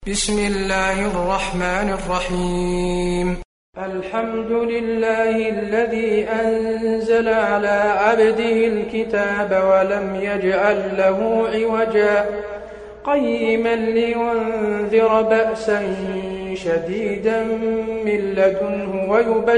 بسم الله الرحمن الرحيم. الحمد لله الذي أنزل على عبده الكتاب ولم يجعل له عوجا قيما لينذر بأسا شديدا من لدنه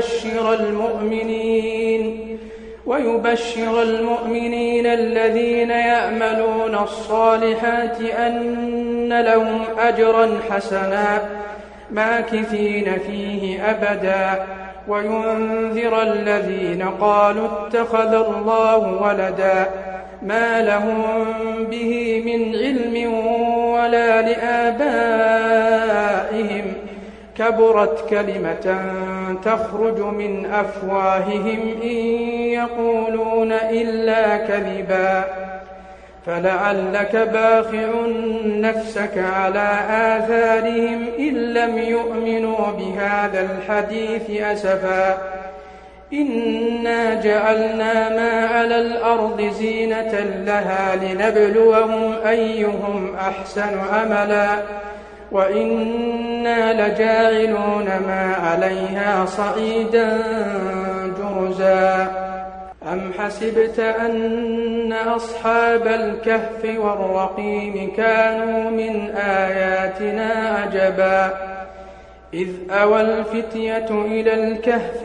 ويبشر المؤمنين الذين يعملون الصالحات أن لهم أجرا حسنا ماكثين فيه أبدا وينذر الذين قالوا اتخذ الله ولدا ما لهم به من علم ولا لآبائهم كبرت كلمة تخرج من أفواههم إن يقولون إلا كذبا فلعلك باخع نفسك على آثارهم إن لم يؤمنوا بهذا الحديث أسفا إنا جعلنا ما على الأرض زينة لها لنبلوهم أيهم أحسن عملا وإنا لجاعلون ما عليها صعيدا جرزا أم حسبت أن أصحاب الكهف والرقيم كانوا من آياتنا عجبا إذ أوى الفتية إلى الكهف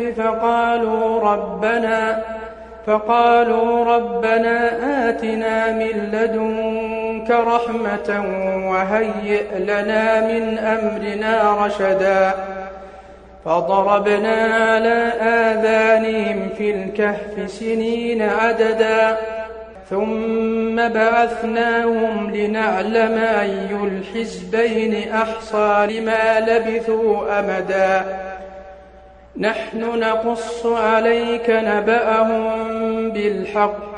فقالوا ربنا آتنا من لدنك رحمة وهيئ لنا من أمرنا رشدا فضربنا على آذانهم في الكهف سنين عددا ثم بعثناهم لنعلم أي الحزبين أحصى لما لبثوا أمدا نحن نقص عليك نبأهم بالحق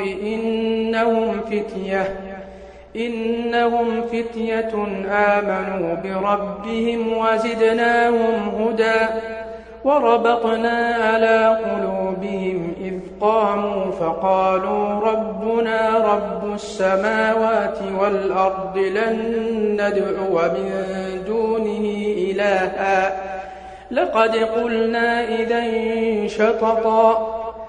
إنهم فتية آمنوا بربهم وزدناهم هدى وربطنا على قلوبهم إذ قاموا فقالوا ربنا رب السماوات والأرض لن ندعو من دونه إلها لقد قلنا إذا شططا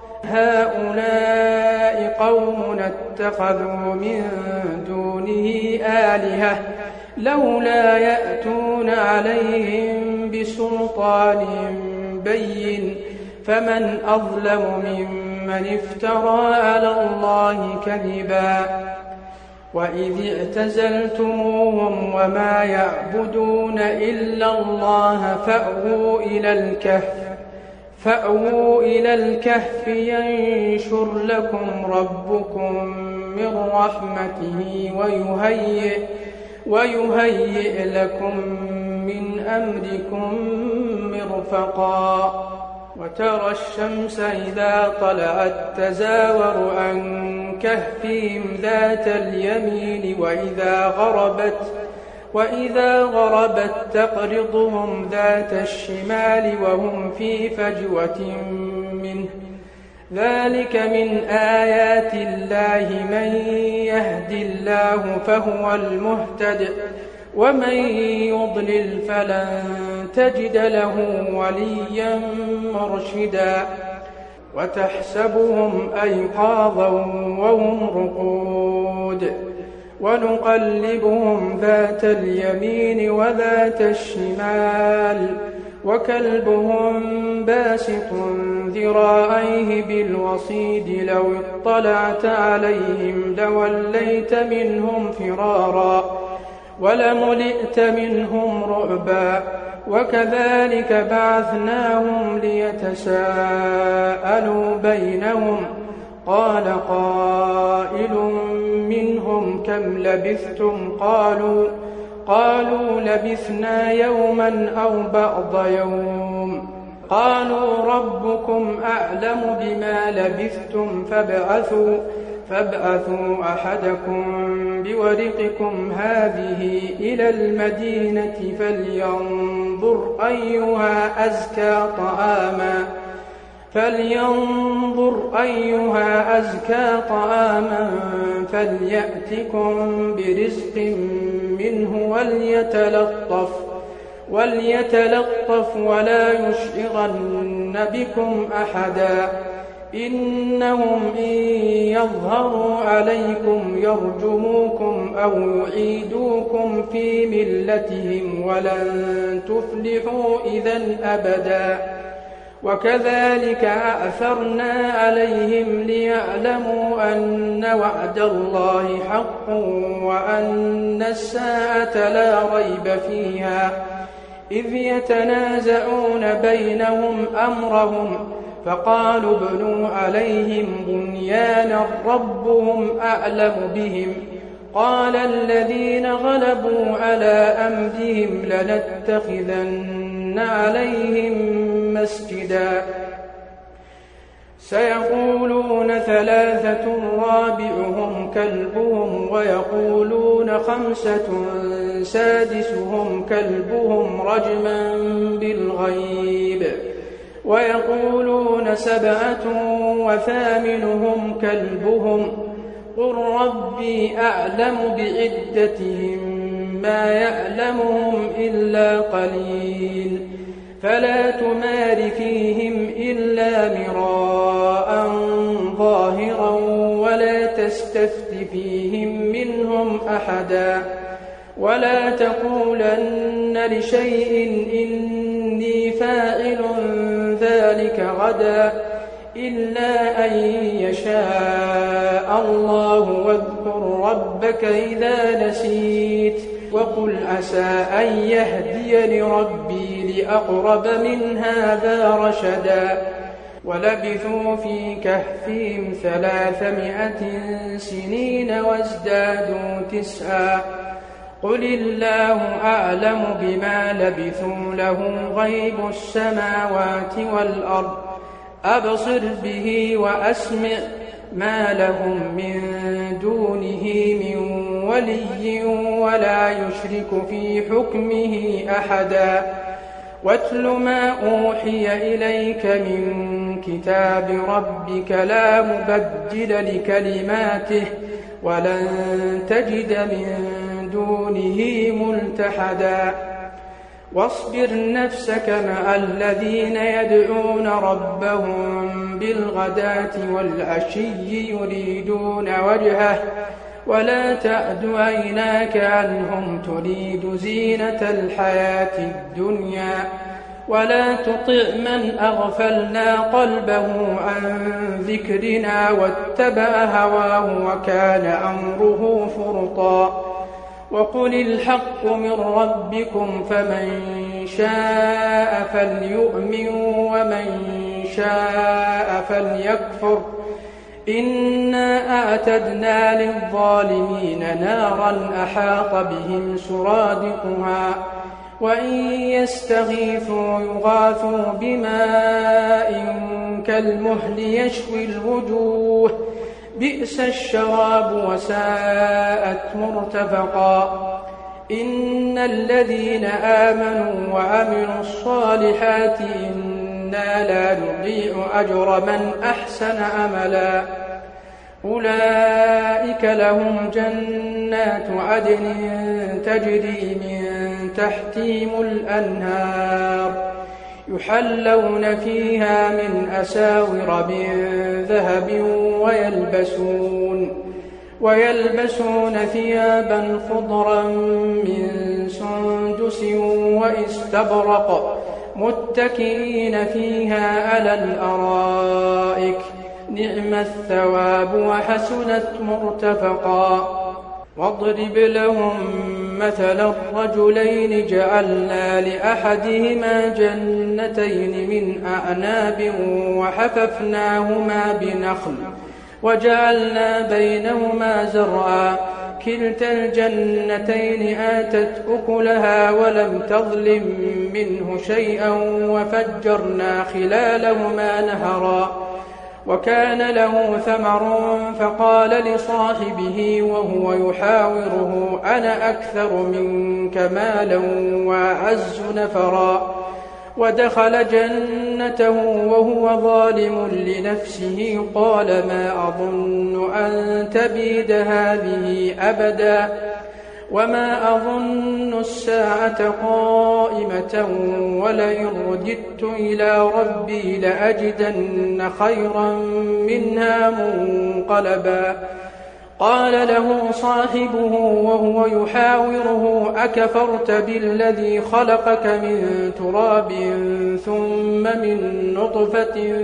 هؤلاء قوم اتخذوا من دونه آلهة لولا يأتون عليهم بسلطان بين فمن أظلم ممن افترى على الله كذبا وإذ اعتزلتموهم وما يعبدون إلا الله فأووا إلى الكهف ينشر لكم ربكم من رحمته ويهيئ لكم من أمركم مرفقا وترى الشمس إذا طلعت تزاور عن كهفهم ذات اليمين وإذا غربت تقرضهم ذات الشمال وهم في فجوة منه ذلك من آيات الله من يهد الله فهو المهتد ومن يضلل فلن تجد له وليا مرشدا وتحسبهم أيقاظا وهم رقود ونقلبهم ذات اليمين وذات الشمال وكلبهم باسط ذراعيه بالوصيد لو اطلعت عليهم لوليت منهم فرارا ولملئت منهم رعبا وكذلك بعثناهم ليتساءلوا بينهم قال قائل منهم كم لبثتم قالوا لبثنا يوما أو بعض يوم قالوا ربكم أعلم بما لبثتم فابعثوا أحدكم بورقكم هذه إلى المدينة فلينظر أيها أزكى طعاما فلينظر أيها أزكى طعاما فليأتكم برزق منه وليتلطف ولا يشعرن بكم أحدا إنهم إن يظهروا عليكم يرجموكم أو يعيدوكم في ملتهم ولن تفلحوا إذا أبدا وكذلك أأثرنا عليهم ليعلموا أن وعد الله حق وأن الساعة لا ريب فيها إذ يتنازعون بينهم أمرهم فقالوا ابنوا عليهم بنيانا ربهم أعلم بهم قال الذين غلبوا على أمرهم لنتخذن عليهم مسجدا سيقولون 3 رابعهم كلبهم ويقولون 5 سادسهم كلبهم رجما بالغيب ويقولون 7 وثامنهم كلبهم قل ربي أعلم بعدتهم ما يعلمهم إلا قليل فلا تمار فيهم إلا مراء ظاهرا ولا تستفت فيهم منهم أحدا ولا تقولن لشيء إني فاعل ذلك غدا إلا أن يشاء الله واذكر ربك إذا نسيت وقل عسى أن يهديني ربي لأقرب من هذا رشدا ولبثوا في كهفهم 300 سنين وازدادوا 9 قل الله أعلم بما لبثوا له غيب السماوات والأرض أبصر به وأسمع ما لهم من دونه من ولي ولا يشرك في حكمه أحدا واتل ما أوحي إليك من كتاب ربك لا مبدل لكلماته ولن تجد من دونه ملتحدا واصبر نفسك مع الذين يدعون ربهم بالغداة والعشي يريدون وجهه ولا تعد عيناك عنهم تريد زينة الحياة الدنيا ولا تطع من أغفلنا قلبه عن ذكرنا واتبع هواه وكان أمره فرطا وقل الحق من ربكم فمن شاء فليؤمن ومن شاء فليكفر إنا أعتدنا للظالمين نارا أحاط بهم سرادقها وإن يستغيثوا يغاثوا بماء كالمهل يشوي الوجوه بئس الشراب وساءت مرتفقا إن الذين آمنوا وعملوا الصالحات إنا لا نضيع أجر من أحسن عملا أولئك لهم جنات عدن تجري من تحتهم الأنهار يحلون فيها من أساور من ذهب ويلبسون ثيابا خضرا من سندس واستبرق متكئين فيها على الأرائك نعم الثواب وحسنت مرتفقا واضرب لهم مثل الرجلين جعلنا لأحدهما جنتين من أعناب وحففناهما بنخل وجعلنا بينهما زرعا كلتا الجنتين آتت أكلها ولم تظلم منه شيئا وفجرنا خلالهما نهرا وكان له ثمر فقال لصاحبه وهو يحاوره أنا أكثر منك مالا وأعز نفرا ودخل جنته وهو ظالم لنفسه قال ما أظن أن تبيد هذه أبدا وما أظن الساعة قائمة ولئن رددت إلى ربي لأجدن خيرا منها منقلبا قال له صاحبه وهو يحاوره أكفرت بالذي خلقك من تراب ثم من نطفة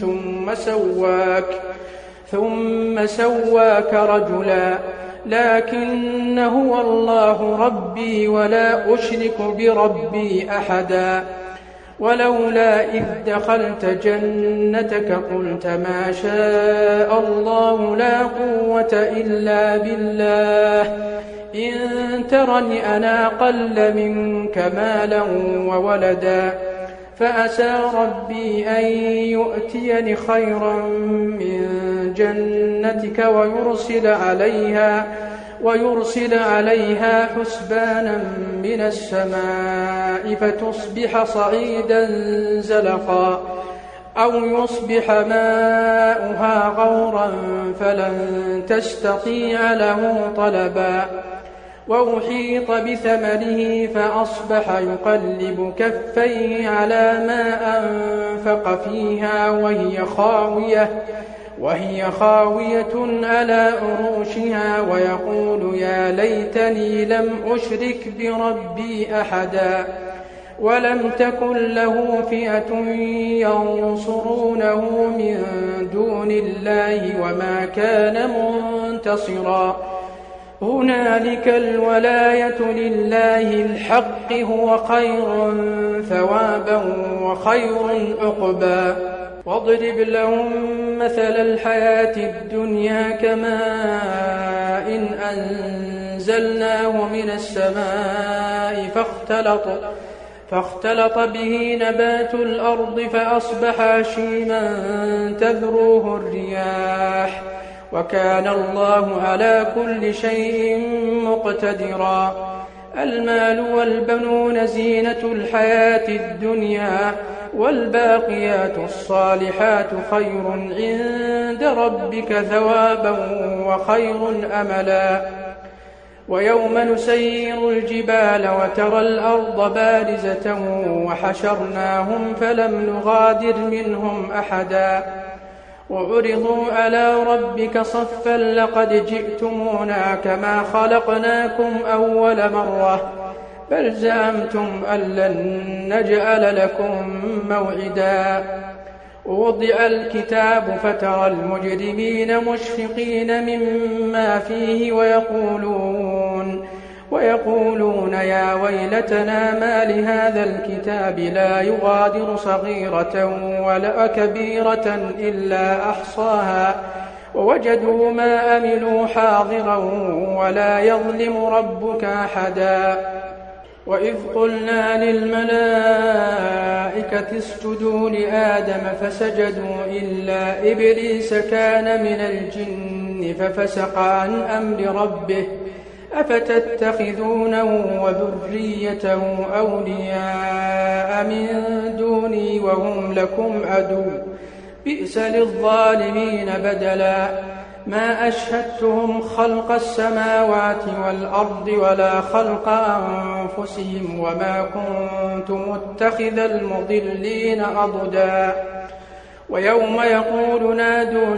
ثم سواك رجلا لكن هو الله ربي ولا أشرك بربي أحدا ولولا إذ دخلت جنتك قلت ما شاء الله لا قوة إلا بالله إن ترني أنا أقل منك مالا وولدا فأسى ربي أن يؤتيني خيرا من جنتك ويرسل عليها حسبانا من السماء فتصبح صعيدا زلقا أو يصبح ماؤها غورا فلن تستطيع له طلبا وأحيط بثمره فأصبح يقلب كفيه على ما أنفق فيها وهي خاوية على عروشها ويقول يا ليتني لم أشرك بربي أحدا ولم تكن له فئة ينصرونه من دون الله وما كان منتصرا هنالك الولاية لله الحق هو خير ثوابا وخير عقبا واضرب لهم مثل الحياة الدنيا كماء إن أنزلناه من السماء فاختلط به نبات الأرض فأصبح هشيما تذروه الرياح وكان الله على كل شيء مقتدرا المال والبنون زينة الحياة الدنيا والباقيات الصالحات خير عند ربك ثوابا وخير أملا ويوم نسير الجبال وترى الأرض بارزة وحشرناهم فلم نغادر منهم أحدا وعرضوا على ربك صفا لقد جئتمونا كما خلقناكم أول مرة بل زعمتم أن لن نجعل لكم موعدا ووضع الكتاب فترى المجرمين مشفقين مما فيه ويقولون يا ويلتنا ما لهذا الكتاب لا يغادر صغيرة ولا كبيرة إلا أحصاها ووجدوا ما أملوا حاضرا ولا يظلم ربك أحدا وإذ قلنا للملائكة اسجدوا لآدم فسجدوا إلا إبليس كان من الجن ففسق عن أمر ربه أفتتخذونه وذريته أولياء من دوني وهم لكم عدو بئس للظالمين بدلا ما أشهدتهم خلق السماوات والأرض ولا خلق أنفسهم وما كنت متخذ المضلين أضدا ويوم يقول نادوا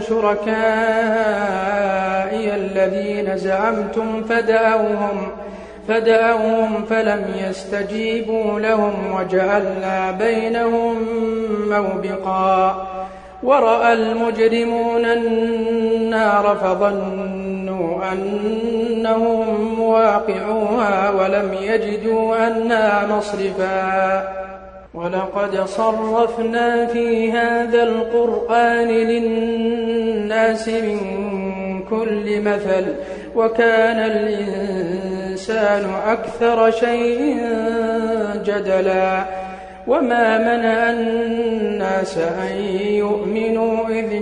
شركائي الذين زعمتم فدعوهم فلم يستجيبوا لهم وجعلنا بينهم موبقا ورأى المجرمون النار فظنوا أنهم واقعوها ولم يجدوا عنها مصرفا ولقد صرفنا في هذا القرآن للناس من كل مثل وكان الإنسان أكثر شيء جدلا وما منع الناس أن يؤمنوا إذ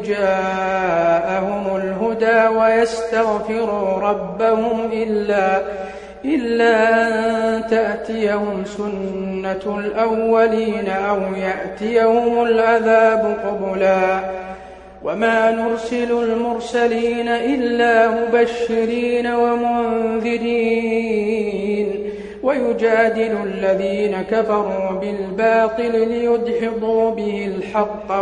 جاءهم الهدى ويستغفروا ربهم إلا أن تأتيهم سنة الأولين أو يأتيهم العذاب قبلا وما نرسل المرسلين إلا مبشرين ومنذرين ويجادل الذين كفروا بالباطل ليدحضوا به الحق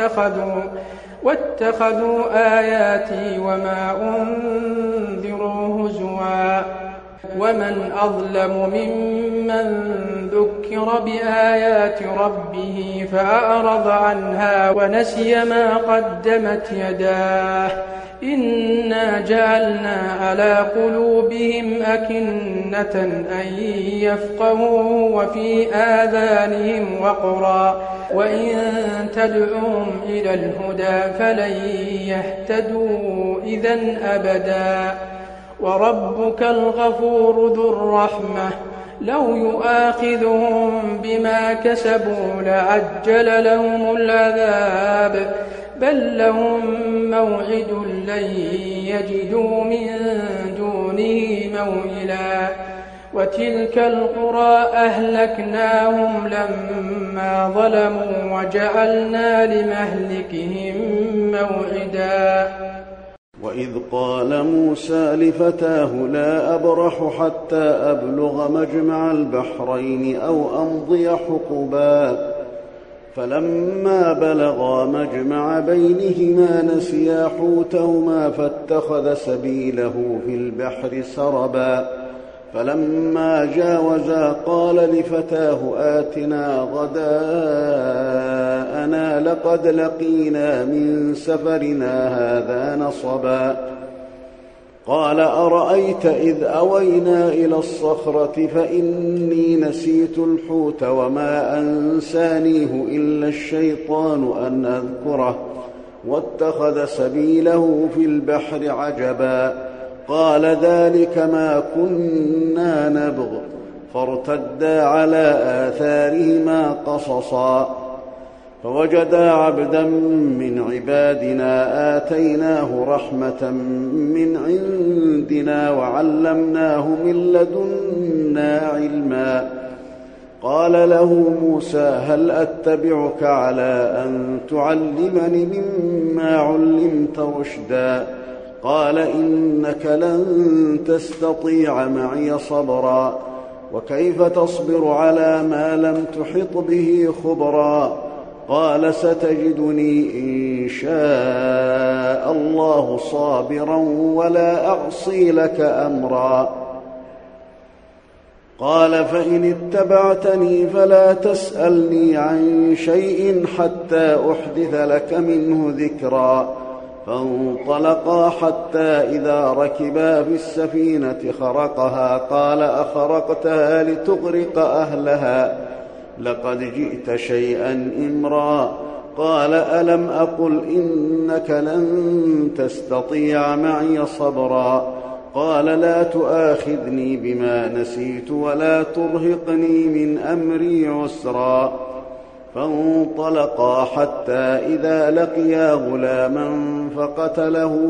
واتخذوا آياتي وما أنذروا هزوا ومن أظلم ممن ذكر بآيات ربه فأعرض عنها ونسي ما قدمت يداه إنا جعلنا على قلوبهم أكنة أن يفقهوا وفي آذانهم وقرا وإن تدعوهم إلى الهدى فلن يهتدوا إذن أبدا وربك الغفور ذو الرحمة لو يؤاخذهم بما كسبوا لعجل لهم العذاب بل لهم موعد لن يجدوا من دونه موئلا وتلك القرى أهلكناهم لما ظلموا وجعلنا لمهلكهم موعدا وإذ قال موسى لفتاه لا أبرح حتى أبلغ مجمع البحرين أو أمضي حقبا فلما بلغا مجمع بينهما نسيا حوتهما فاتخذ سبيله في البحر سربا فلما جاوزا قال لفتاه آتنا غداءنا لقد لقينا من سفرنا هذا نصبا قال أرأيت إذ أوينا إلى الصخرة فإني نسيت الحوت وما أنسانيه إلا الشيطان أن أذكره واتخذ سبيله في البحر عجبا قال ذلك ما كنا نبغ فارتدا على آثارهما قصصا فوجدا عبدا من عبادنا آتيناه رحمة من عندنا وعلمناه من لدنا علما قال له موسى هل أتبعك على أن تعلمني مما علمت رشدا قال إنك لن تستطيع معي صبرا وكيف تصبر على ما لم تحط به خبرا قال ستجدني إن شاء الله صابرا ولا أعصي لك أمرا قال فإن اتبعتني فلا تسألني عن شيء حتى أحدث لك منه ذكرا فانطلقا حتى إذا ركبا في السفينة خرقها قال أخرقتها لتغرق أهلها لقد جئت شيئا إمرا قال ألم أقل إنك لن تستطيع معي صبرا قال لا تؤاخذني بما نسيت ولا ترهقني من أمري عسرا فانطلقا حتى إذا لقيا غلاما فقتله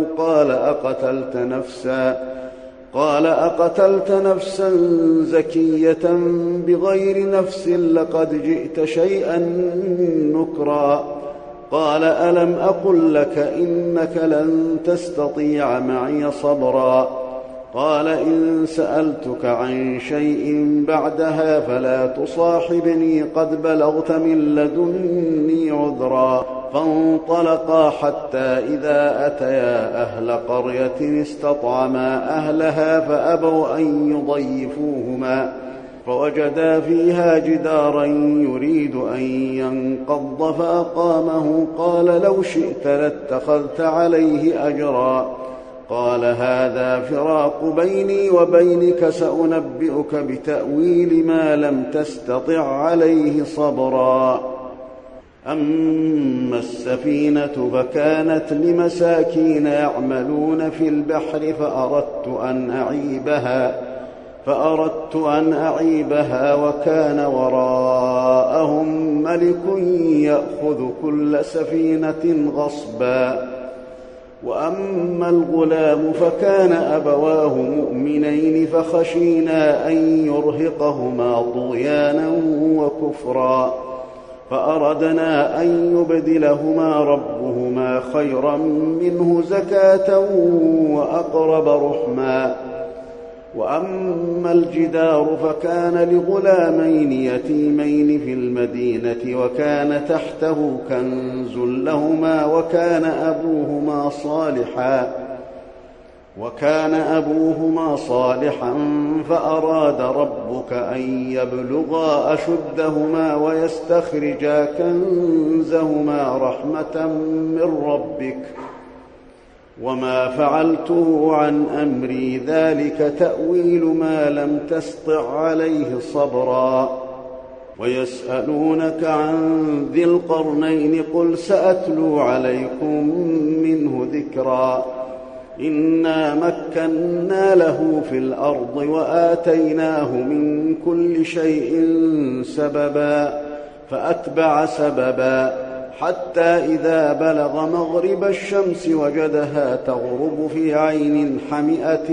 قال أقتلت نفسا زكية بغير نفس لقد جئت شيئا نكرا قال ألم أقل لك إنك لن تستطيع معي صبرا قال إن سألتك عن شيء بعدها فلا تصاحبني قد بلغت من لدني عذرا فانطلقا حتى إذا أتيا أهل قرية استطعما أهلها فأبوا أن يضيفوهما فوجدا فيها جدارا يريد أن ينقض فأقامه قال لو شئت لاتخذت عليه أجرا قال هذا فراق بيني وبينك سأنبئك بتأويل ما لم تستطع عليه صبرا أما السفينة فكانت لمساكين يعملون في البحر فأردت أن أعيبها وكان وراءهم ملك يأخذ كل سفينة غصبا وأما الغلام فكان أبواه مؤمنين فخشينا أن يرهقهما طغيانا وكفرا فأردنا أن يبدلهما ربهما خيرا منه زكاة وأقرب رحما. وأما الجدار فكان لغلامين يتيمين في المدينة وكان تحته كنز لهما وكان أبوهما صالحا فأراد ربك أن يبلغا أشدهما ويستخرجا كنزهما رحمة من ربك وما فعلته عن أمري ذلك تأويل ما لم تسطع عليه صبرا. ويسألونك عن ذي القرنين قل سأتلو عليكم منه ذكرا. إنا مكنا له في الأرض وآتيناه من كل شيء سببا فأتبع سببا حتى إذا بلغ مغرب الشمس وجدها تغرب في عين حمئة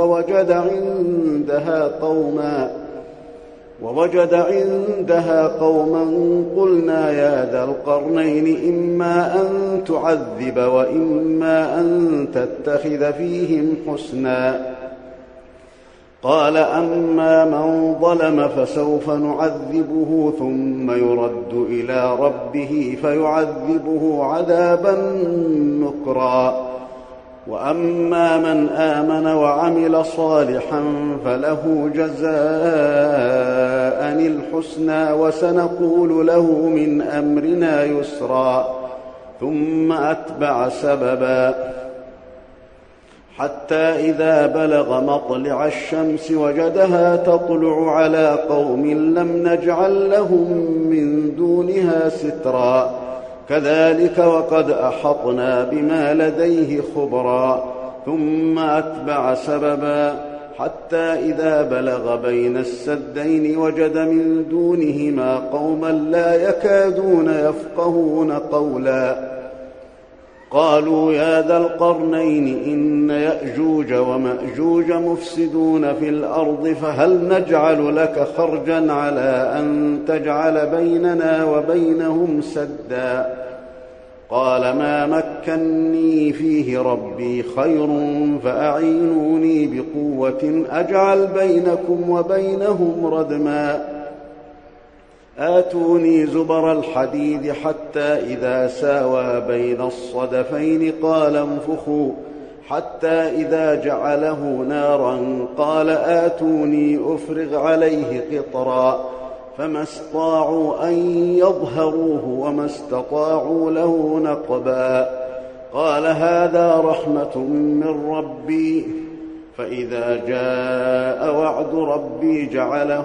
ووجد عندها قوما قلنا يا ذا القرنين إما أن تعذب وإما أن تتخذ فيهم حسنا. قال أما من ظلم فسوف نعذبه ثم يرد إلى ربه فيعذبه عذابا نكرا. وأما من آمن وعمل صالحا فله جزاء الحسنى وسنقول له من أمرنا يسرا. ثم أتبع سببا حتى إذا بلغ مطلع الشمس وجدها تطلع على قوم لم نجعل لهم من دونها سترا كذلك وقد أحطنا بما لديه خبرا. ثم أتبع سببا حتى إذا بلغ بين السدين وجد من دونهما قوما لا يكادون يفقهون قولا. قالوا يا ذا القرنين إن يأجوج ومأجوج مفسدون في الأرض فهل نجعل لك خرجا على أن تجعل بيننا وبينهم سدا. قال ما مكني فيه ربي خير فأعينوني بقوة أجعل بينكم وبينهم ردما. آتوني زبر الحديد حتى إذا ساوى بين الصدفين قال انفخوا حتى إذا جعله نارا قال آتوني أفرغ عليه قطرا فما استطاعوا أن يظهروه وما استطاعوا له نقبا. قال هذا رحمة من ربي فإذا جاء وعد ربي جعله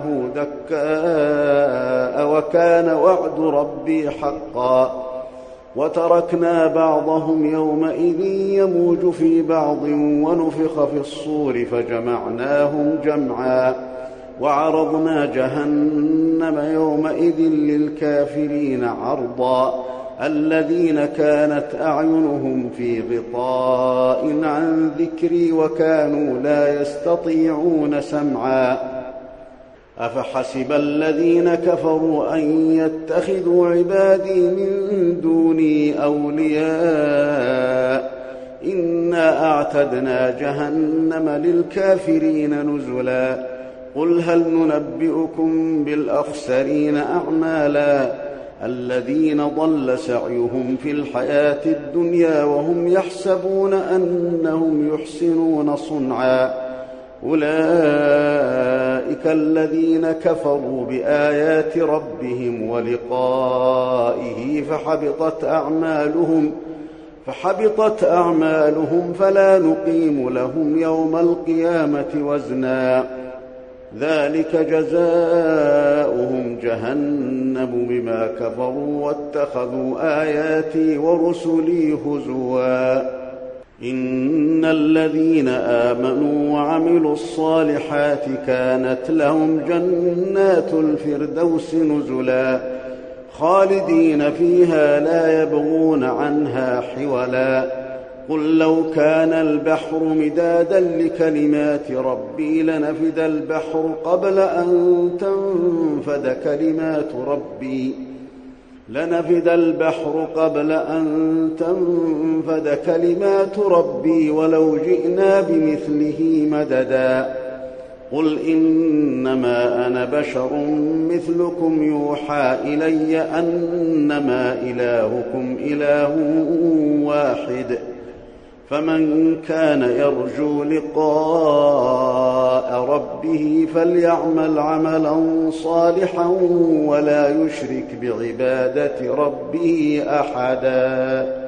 دكاء وكان وعد ربي حقا. وتركنا بعضهم يومئذ يموج في بعض ونفخ في الصور فجمعناهم جمعا وعرضنا جهنم يومئذ للكافرين عرضا. الذين كانت أعينهم في غطاء عن ذكري وكانوا لا يستطيعون سمعا. أفحسب الذين كفروا أن يتخذوا عبادي من دوني أولياء إنا أعتدنا جهنم للكافرين نزلا. قل هل ننبئكم بالأخسرين أعمالا الذين ضل سعيهم في الحياة الدنيا وهم يحسبون أنهم يحسنون صنعا. أولئك الذين كفروا بآيات ربهم ولقائه فحبطت أعمالهم فلا نقيم لهم يوم القيامة وزنا. ذلك جزاؤهم جهنم بما كفروا واتخذوا آياتي ورسلي هزوا. إن الذين آمنوا وعملوا الصالحات كانت لهم جنات الفردوس نزلا خالدين فيها لا يبغون عنها حولا. قل لو كان البحر مدادا لكلمات ربي لنفد البحر قبل أن تنفد كلمات ربي ولو جئنا بمثله مددا قل إنما أنا بشر مثلكم يوحى إلي أنما إلهكم إله واحد فمن كان يرجو لقاء ربه فليعمل عملا صالحا ولا يشرك بعبادة ربه أحدا